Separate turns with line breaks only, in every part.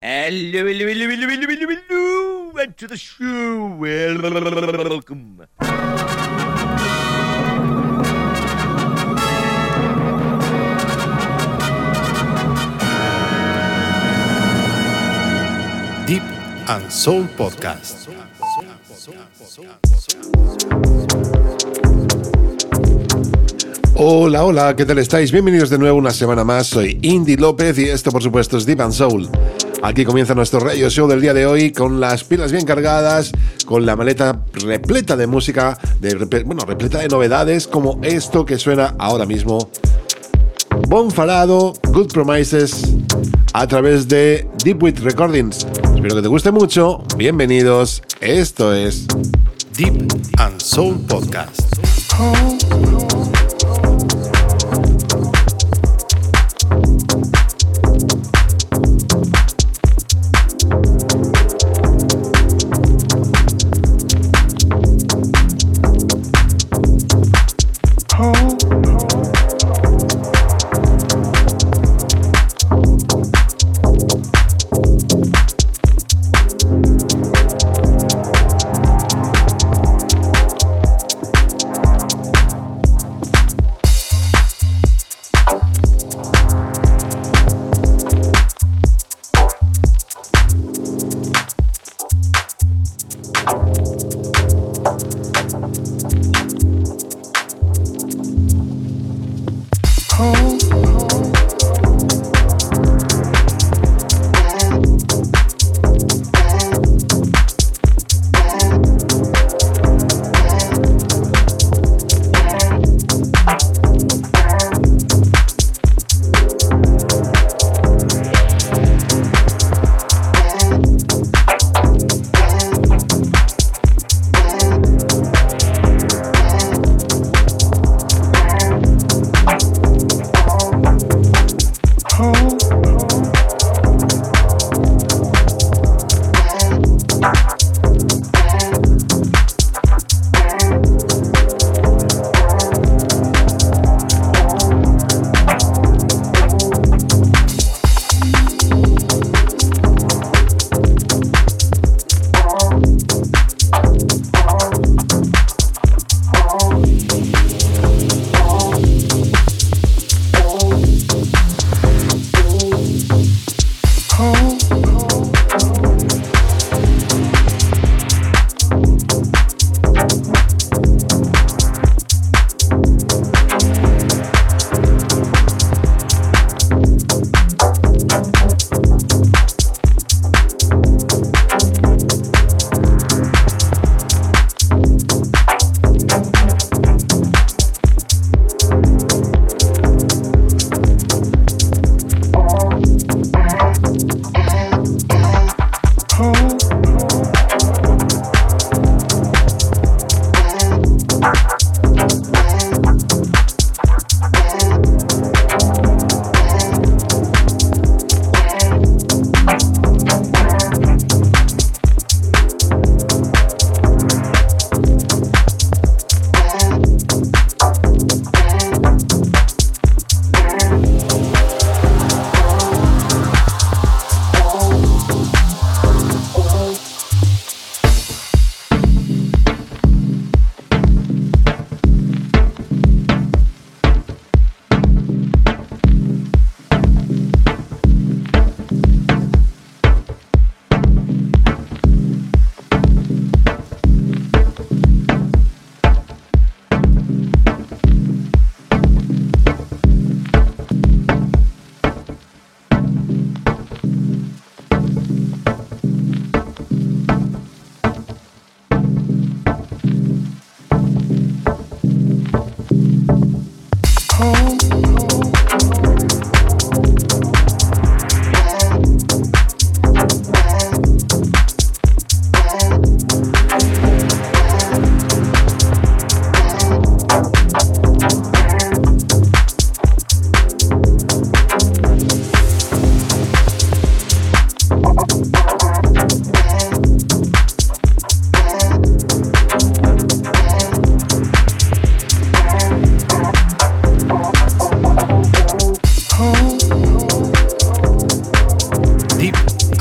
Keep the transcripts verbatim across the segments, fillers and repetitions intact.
Hello, hello, hello, hello, hello, hello, hello, and to the show. Welcome.
Deep and Soul Podcast. Hola, hola, ¿qué tal estáis? Bienvenidos de nuevo una semana más. Soy Indy López y esto, por supuesto, es Deep and Soul. Aquí comienza nuestro radio show del día de hoy con las pilas bien cargadas, con la maleta repleta de música, de, bueno, repleta de novedades como esto que suena ahora mismo. Bon Farado, Good Promises, a través de Deepwit Recordings. Espero que te guste mucho. Bienvenidos. Esto es Deep and Soul Podcast.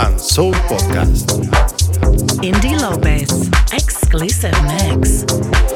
and Soul Podcast.
Indy Lopez, exclusive mix.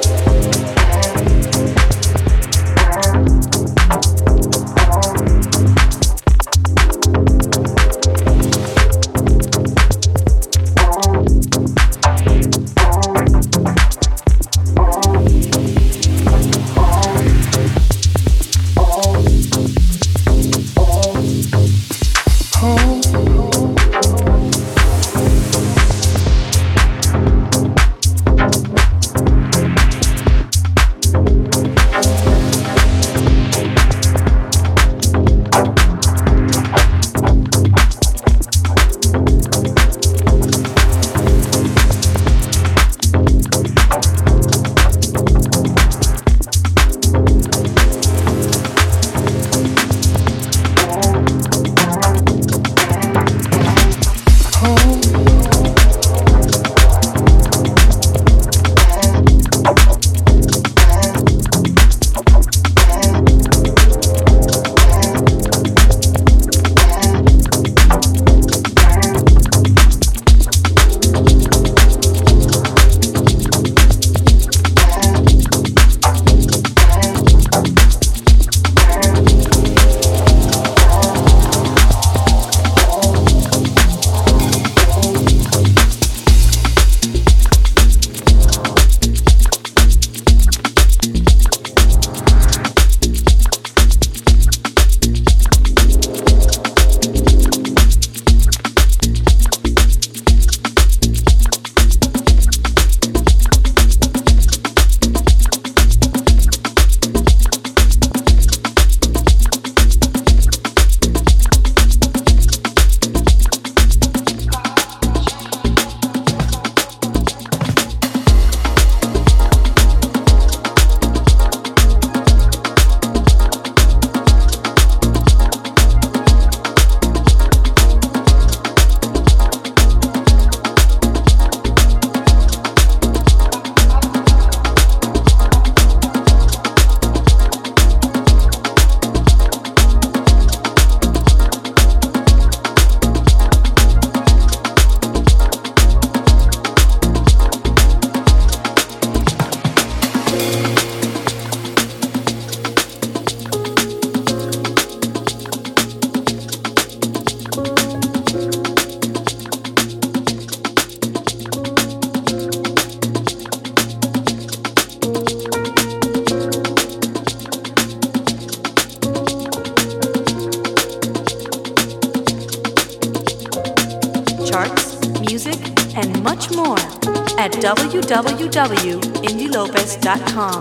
w w w dot indy lopez dot com.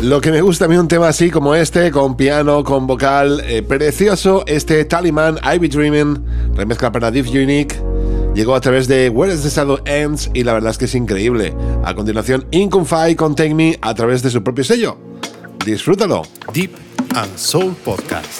Lo que me gusta a mí un tema así como este, con piano, con vocal, eh, precioso, este Taliman, I Be Dreaming, remezcla para Div Unique, llegó a través de Where Is The Shadow Ends y la verdad es que es increíble. A continuación, Incunfy con Take Me a través de su propio sello. Disfrútalo.
Deep and Soul Podcast.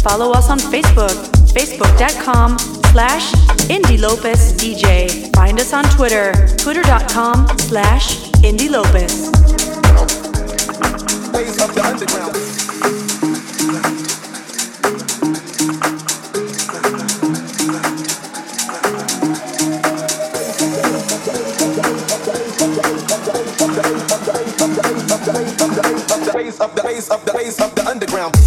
Follow us on Facebook, facebook.com slash Indy Lopez DJ. Find us on Twitter, twitter.com slash Indy Lopez.
Ways of the underground. Ways of the ways of the ways of the underground.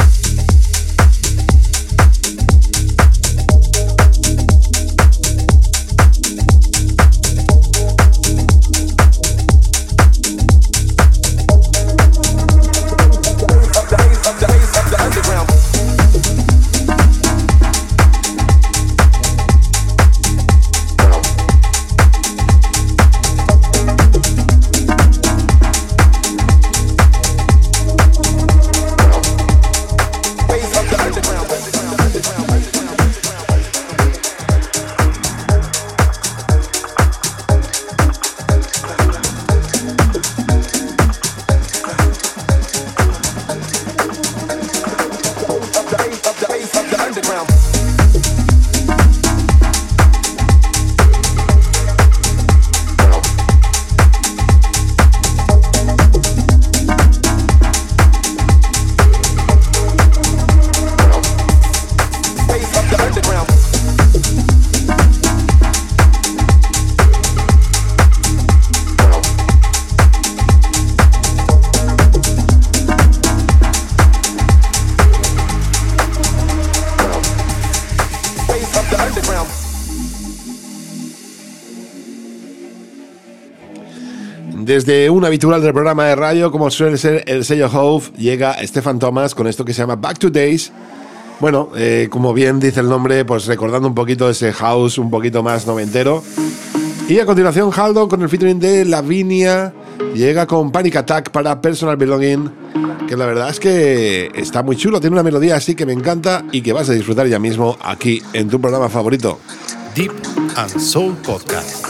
Desde un habitual del programa de radio, como suele ser el sello Hove, llega Stefan Thomas con esto que se llama Back to Days. Bueno, eh, como bien dice el nombre, pues recordando un poquito ese house un poquito más noventero. Y a continuación Haldo con el featuring de Lavinia llega con Panic Attack para Personal Belonging, que la verdad es que está muy chulo, tiene una melodía así que me encanta y que vas a disfrutar ya mismo aquí en tu programa favorito.
Deep and Soul Podcast.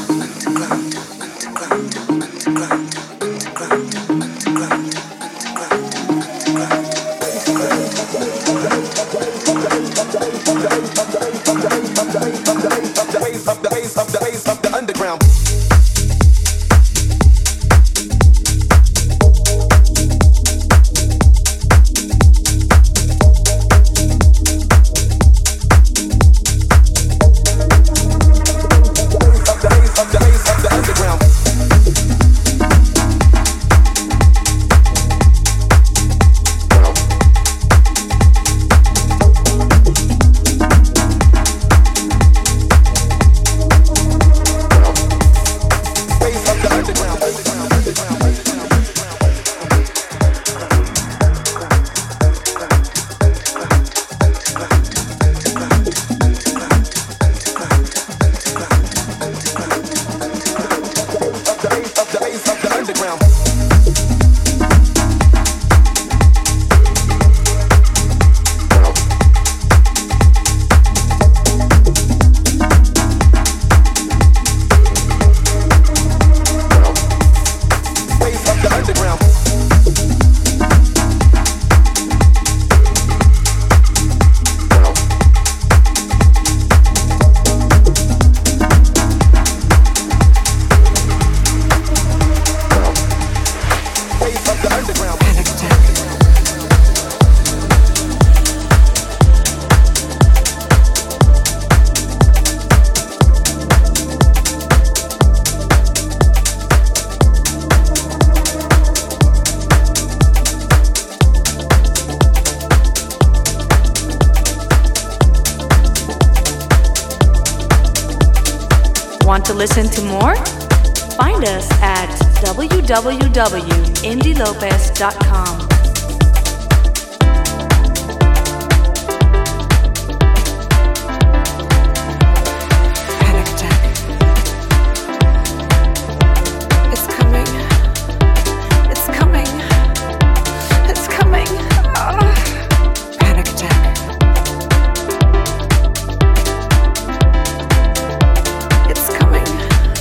Want to listen to more? Find us at w w w dot indy lopez dot com.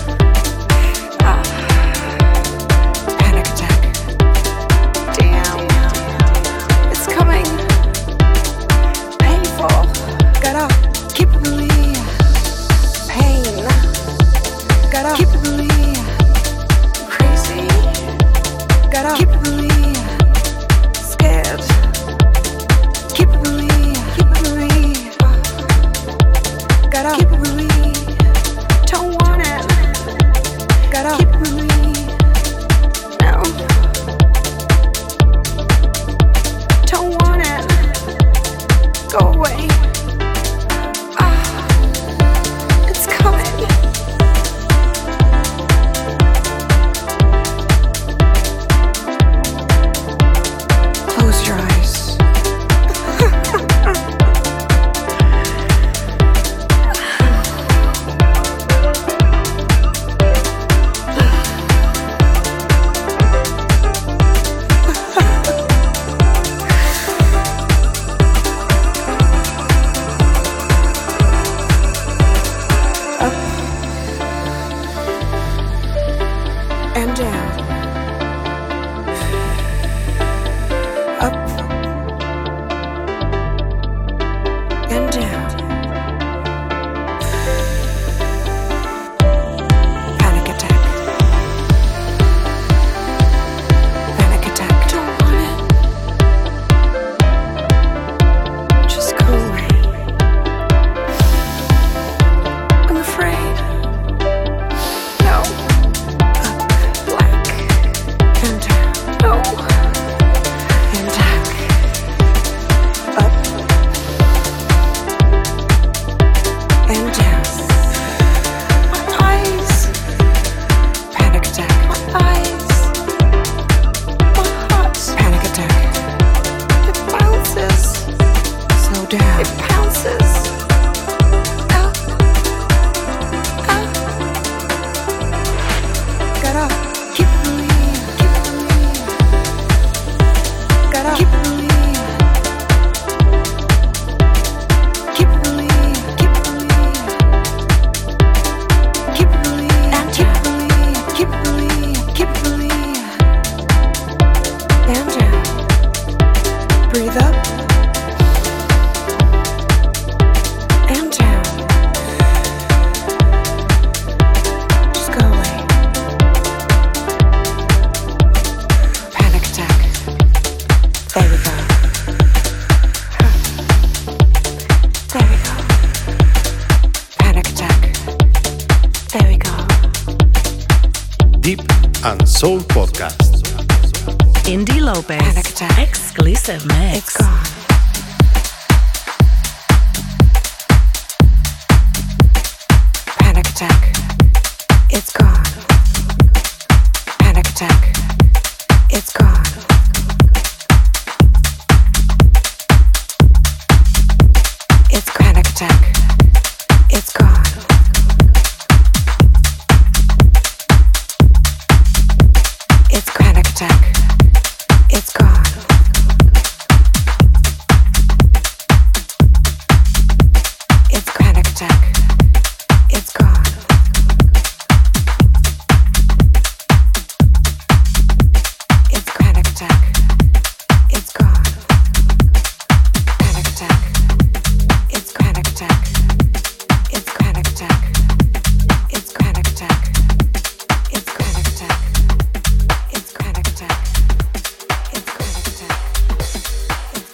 Damn. Get up. Keep believing. Scared. Keep believing. Keep believing. Get up. Keep believing. Don't want it. Get up. Keep believing. No. Don't want it. Go away. Ah, it's coming. Close your eyes. Up and down. Up and down. Panic attack. Panic attack. Don't want it. Just go away. I'm afraid. No. Up, black and down. No. And back. Up and down. My eyes. Panic attack. My eyes. My heart. Panic attack. It bounces. Slow down. It bounces. Up. Up. Get up. Keep believing. Keep believing. Get up. Keep believing. Keep believing. Keep believing. Keep believing. And keep believing. Keep believing. Keep believing. And down. Breathe up. And down. Just go away. Panic attack. There we go. Huh. There we go. Panic attack. There we go.
Deep and Soul Podcast.
Indy Lopez.
Panic attack.
Exclusive mix.
It's gone. Panic attack. It's gone. Panic attack. It's gone. It's panic attack. It's gone. It's panic attack. It's gone. It's panic attack. It's gone. It's panic attack. It's gone. Panic attack. It's panic attack. It's panic attack. It's panic attack. It's panic attack. It's panic attack. It's panic attack. It's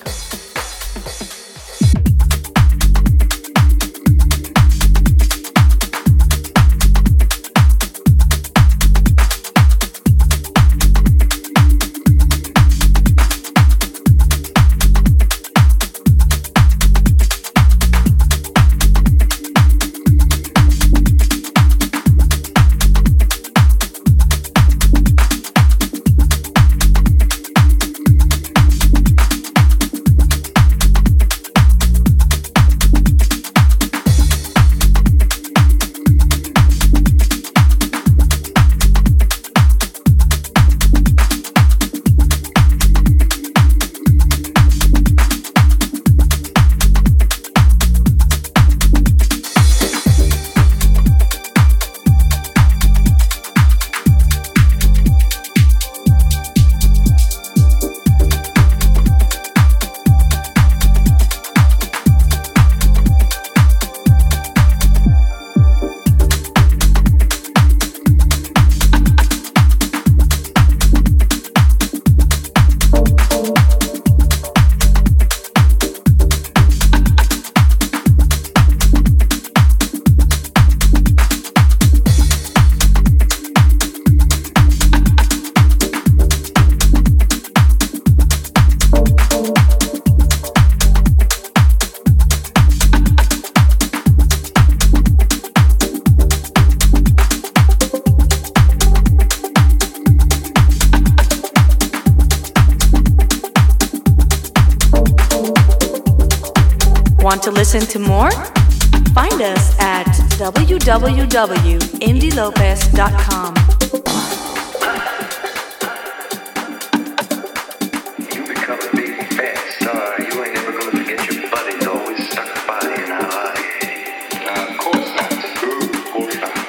Want to listen to more? Find us at w w w dot indy lopez dot com.
You become a big fat star, you ain't never gonna forget your buddies always stuck by in our life. Uh, of course not. Of course not.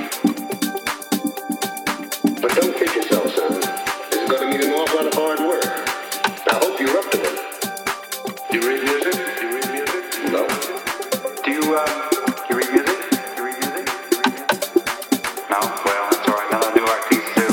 But don't kid yourself, son. This is gonna mean an awful lot of hard work. I hope you're up to it. Do you read music? Do you read music? No. Do you, uh, you read music? You read music? No? Well, that's alright. None of the new artists do.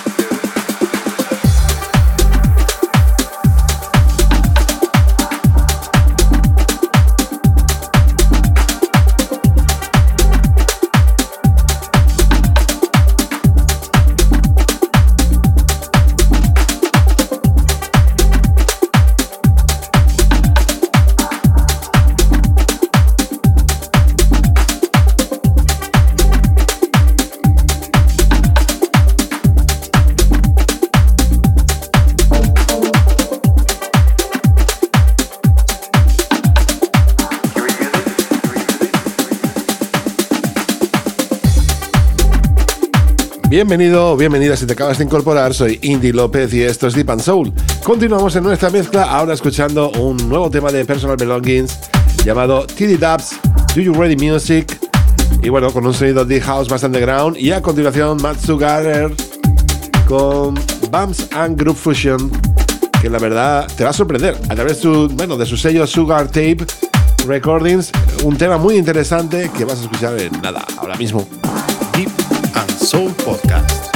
Bienvenido o bienvenida si te acabas de incorporar, soy Indy López y esto es Deep and Soul. Continuamos en nuestra mezcla, ahora escuchando un nuevo tema de Personal Belongings llamado T D Dubs, Do You Ready Music, y bueno, con un sonido de house bastante ground, y a continuación Matt Sugarer con Bumps and Group Fusion, que la verdad te va a sorprender a través de su, bueno, de su sello Sugar Tape Recordings, un tema muy interesante que vas a escuchar en nada, ahora mismo.
Deep and Soul Podcast.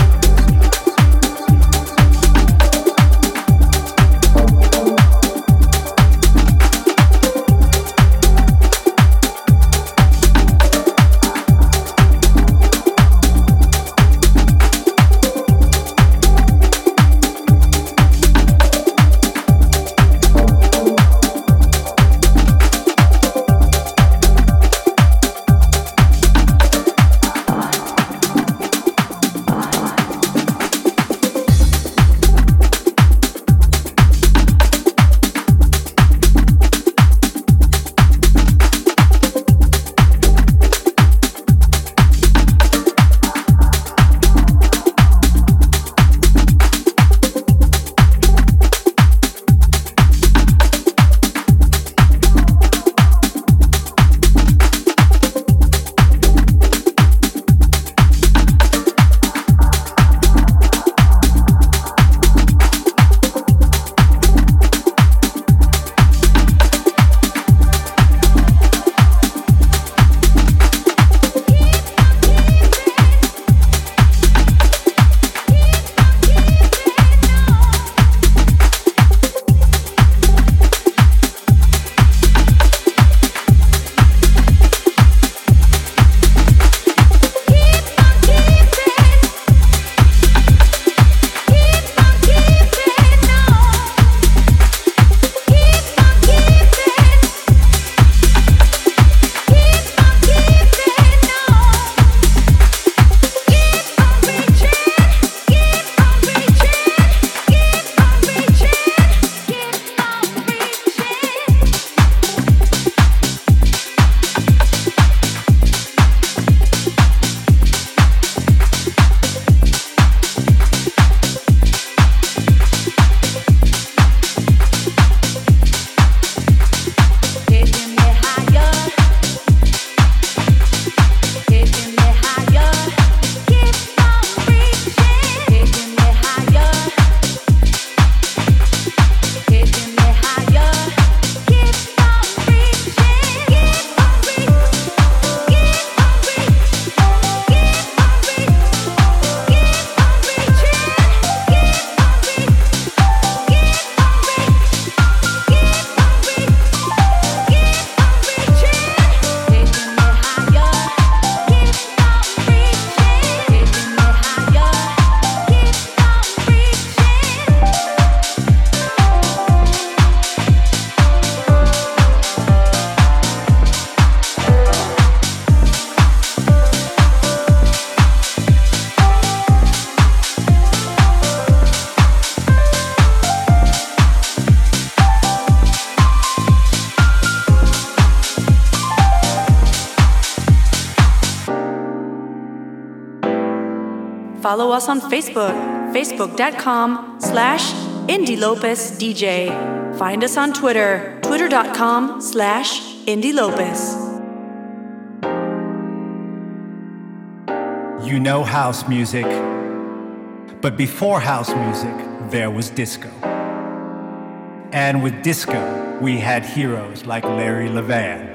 follow us on Facebook, facebook.com slash Indie Lopez DJ. Find us on Twitter, twitter.com slash Indie Lopez.
You know house music, but before house music, there was disco. And with disco, we had heroes like Larry Levan,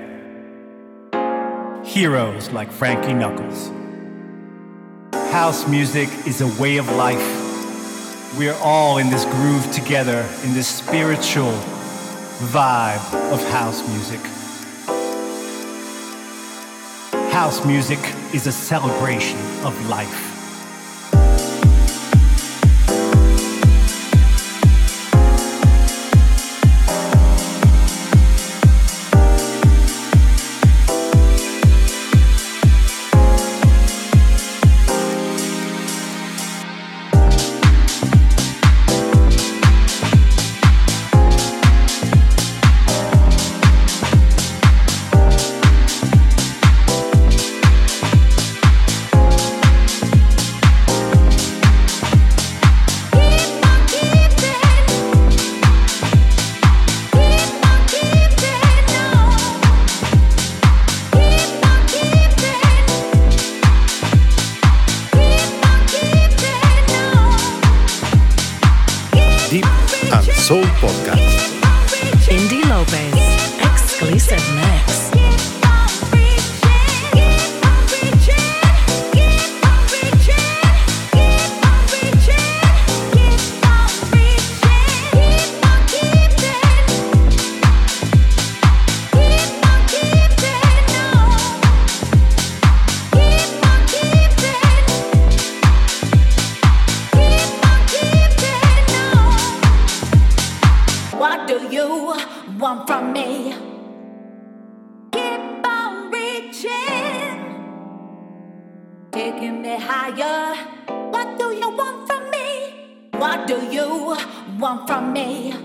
heroes like Frankie Knuckles. House music is a way of life. We're all in this groove together, in this spiritual vibe of house music. House music is a celebration of life.
Soul Podcast.
Indie Lopez, exclusive mix.
What do you want from me? Keep on reaching, taking me higher. What do you want from me? What do you want from me?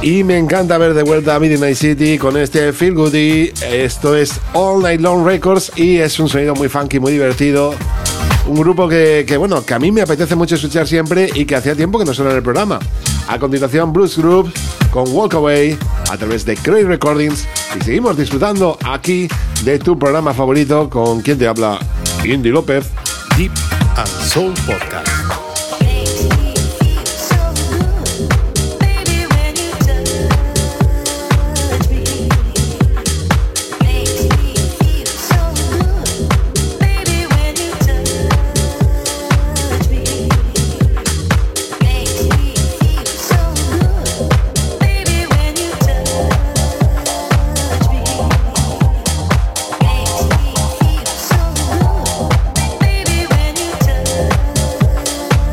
Y me encanta ver de vuelta a Midnight City con este Feel Goody. Esto es All Night Long Records y es un sonido muy funky, muy divertido. Un grupo que, que, bueno, que a mí me apetece mucho escuchar siempre y que hacía tiempo que no suena en el programa. A continuación, Blues Group con Walk Away a través de Cray Recordings. Y seguimos disfrutando aquí de tu programa favorito con quien te habla, Indy López.
Deep and Soul Podcast.
Baby, when you touch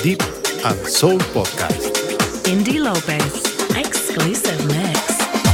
Deep and Soul Podcast.
Indy Lopez, exclusive mix.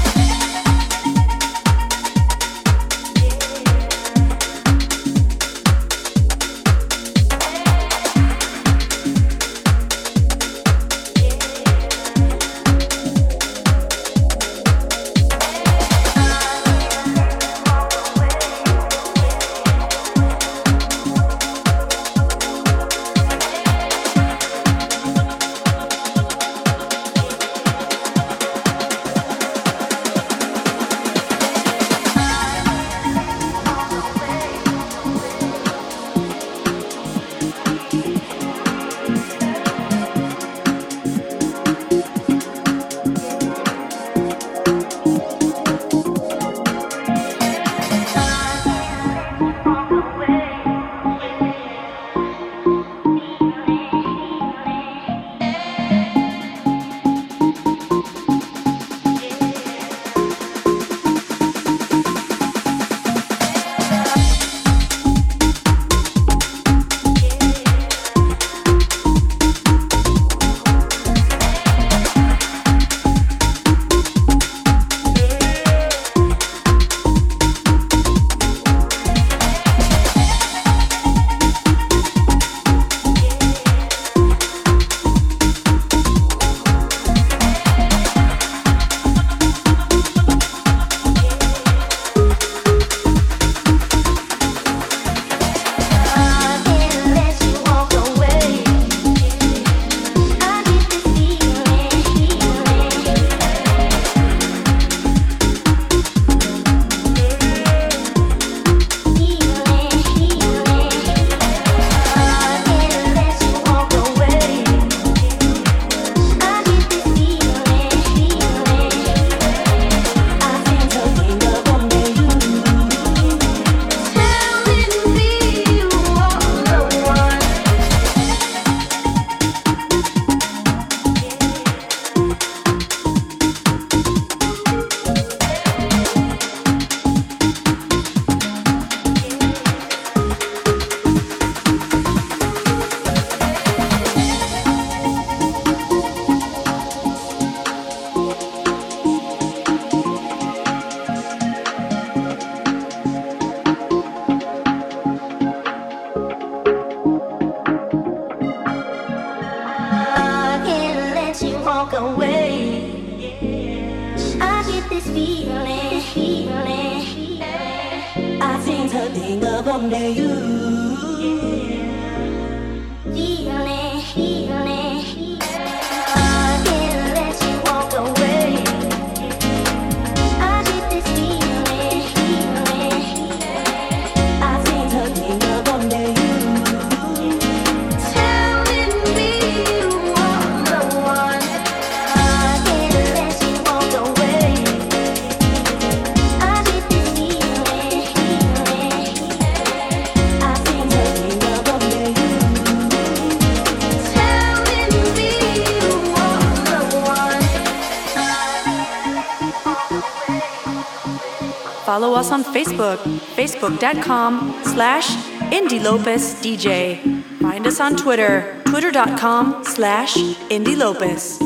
Follow us on Facebook, facebook.com slash Indy Lopez DJ. Find us on Twitter, twitter.com slash Indy Lopez.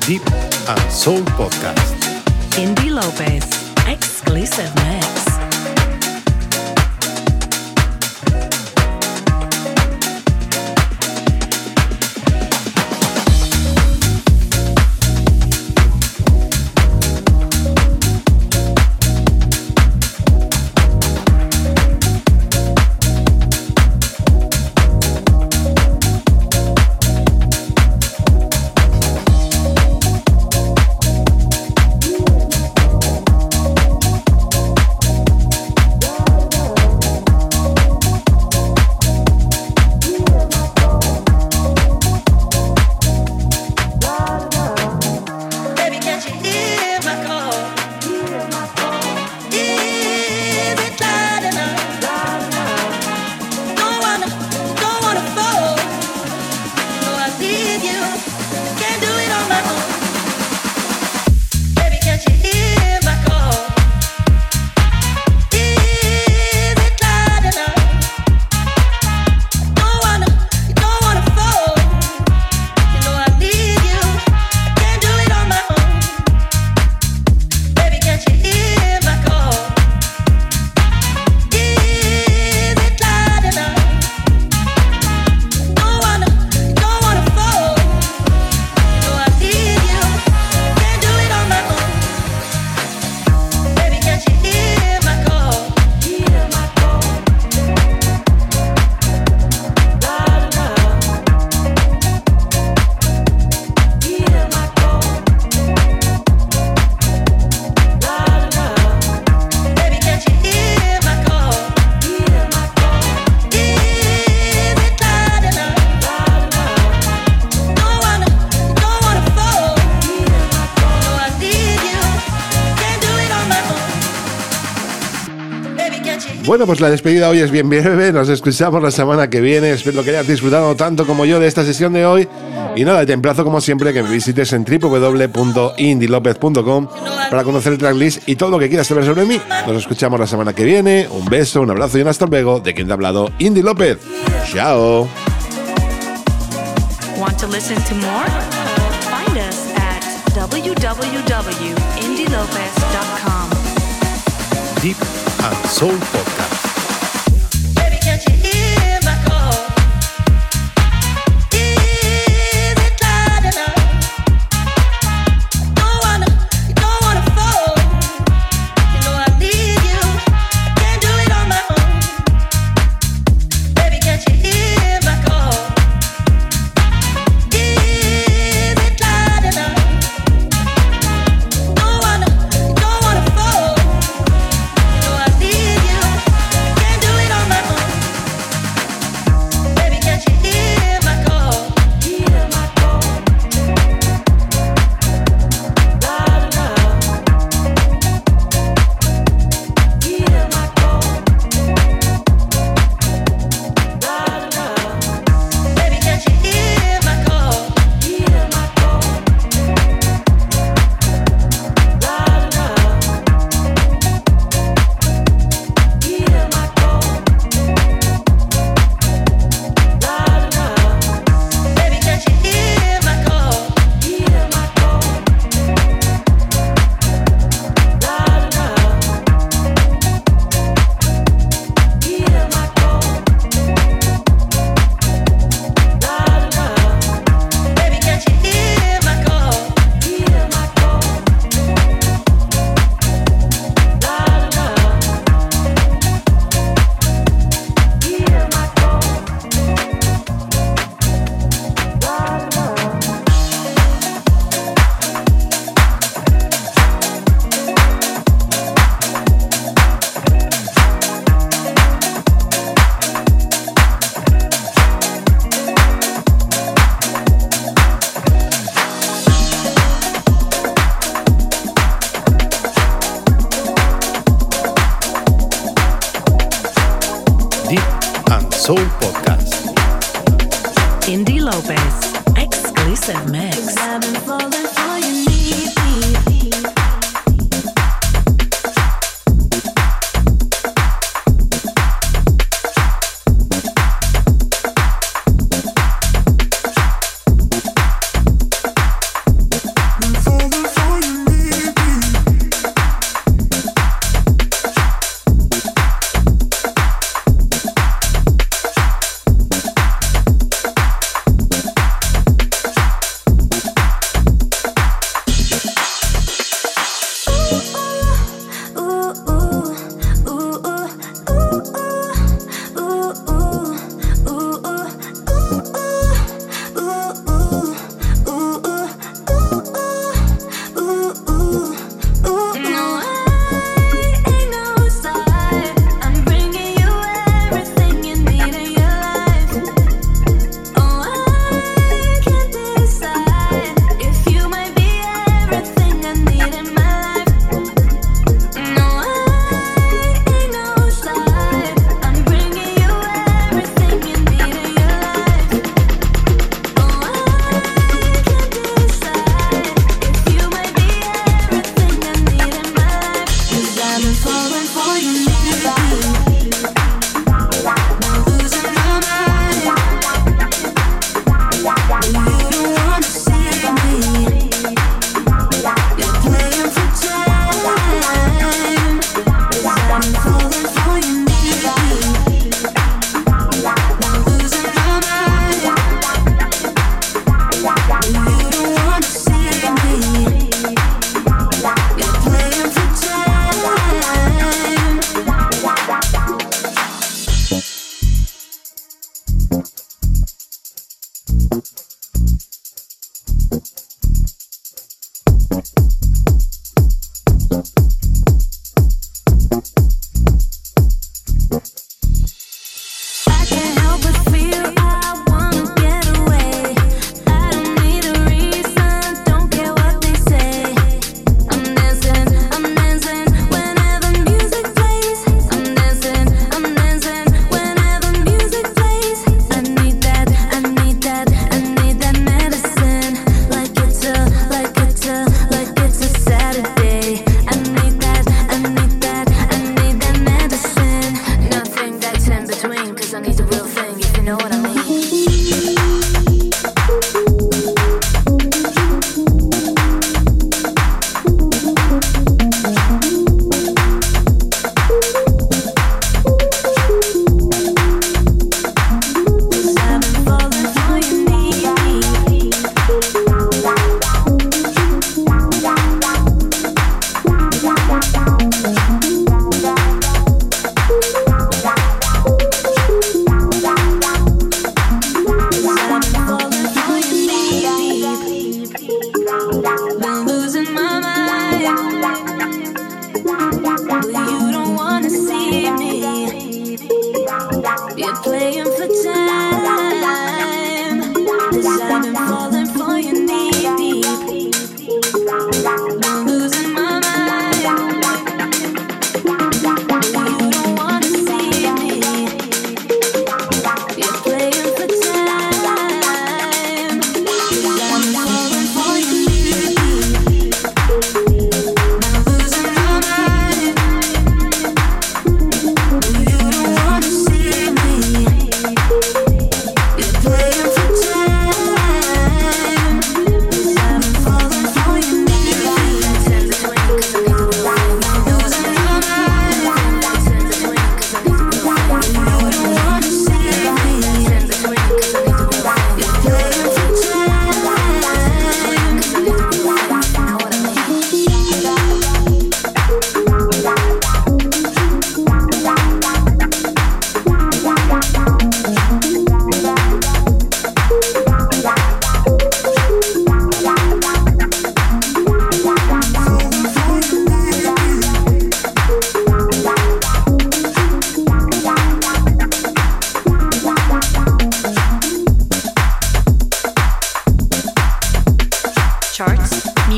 Deep and Soul Podcast.
Indie Lopez, exclusive mix.
Bueno, pues la despedida hoy es bien breve. Nos escuchamos la semana que viene. Espero que hayas disfrutado tanto como yo de esta sesión de hoy. Y nada, te emplazo como siempre que me visites en w w w punto indie lopez punto com para conocer el tracklist y todo lo que quieras saber sobre mí. Nos escuchamos la semana que viene. Un beso, un abrazo y un hasta luego de quien te ha hablado, Indie López. Chao.
Want to listen to more? Find us at w w w dot indie lopez dot com.
Deep and Soul Podcast.
Baby, can't you hear my call? Is it loud enough? Don't wanna, you don't wanna fall. You know I need you, can't do it on my own. Baby, can't you hear my call? Is it loud enough? Don't wanna, you don't wanna fall. You know I need you, can't do it on my own. Baby, can't you hear my call? Hear my call. Loud enough. Hear my call. Loud enough. Baby, can't you hear my call? Hear my call. Loud enough. Hear my call. Loud enough. Baby, can't you hear my call? Hear my call. Loud enough. Hear my call. Loud enough. Baby, can't you hear my call? Hear my call. Loud enough. Hear my call. Loud enough.
Deep and Soul Podcast.
Indie Lopez, exclusive mix.
I've been falling for you, need me.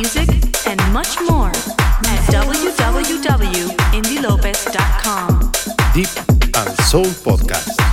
music, and much more at w w w dot indy lopez dot com.
Deep and Soul Podcast.